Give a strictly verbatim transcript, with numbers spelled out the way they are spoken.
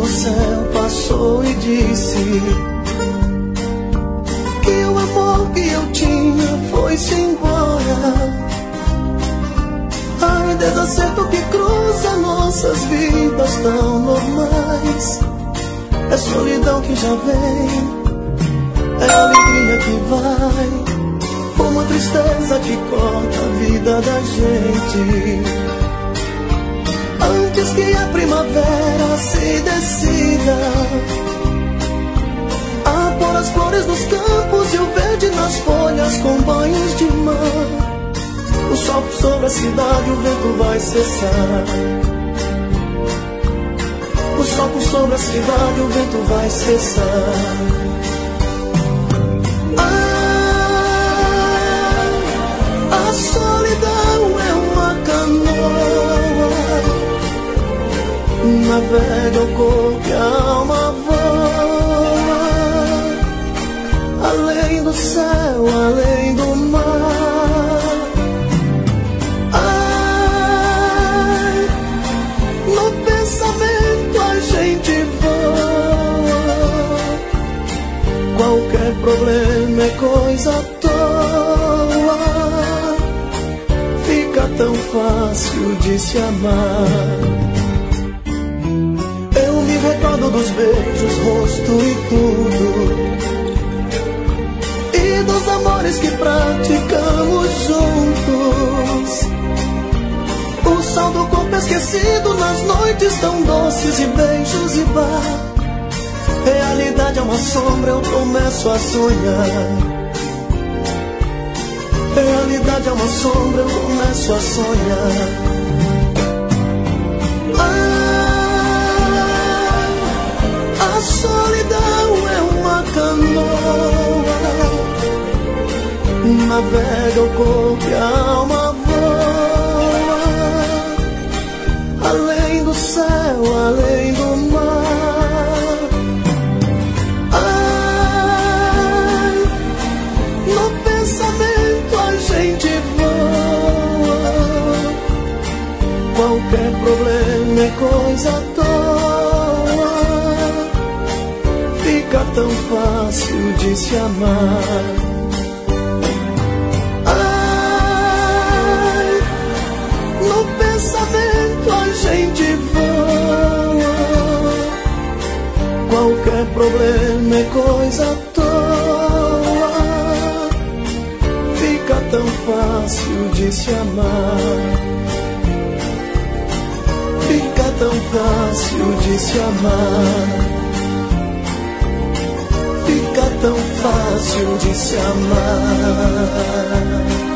céu passou e disse que o amor que eu tinha foi-se embora. Ai, desacerto que cruza nossas vidas tão normais. É solidão que já vem, é alegria que vai, uma tristeza que corta a vida da gente. Antes que a primavera se decida a pôr as flores nos campos e o verde nas folhas com banhos de mar, o sol sobre a cidade, o vento vai cessar. O sol sobre a cidade, o vento vai cessar. A solidão é uma canoa, navega o corpo e a alma voa, além do céu, além do mar. Ai, no pensamento a gente voa, qualquer problema é coisa à toa, fica tão fácil de se amar. Eu me recordo dos beijos, rosto e tudo, e dos amores que praticamos juntos. O sal do corpo esquecido nas noites tão doces, e beijos e bar. Realidade é uma sombra, eu começo a sonhar. Realidade é uma sombra, eu começo a sonhar. Ah, a solidão é uma canoa, navega o corpo e a alma voa, além do céu, além do mar. Ai, no pensamento a gente voa, qualquer problema é coisa à toa, fica tão fácil de se amar. Ai, no pensamento a gente voa, qualquer problema é coisa à toa, fica tão fácil de se amar. Fica tão fácil de se amar. Fica tão fácil de se amar.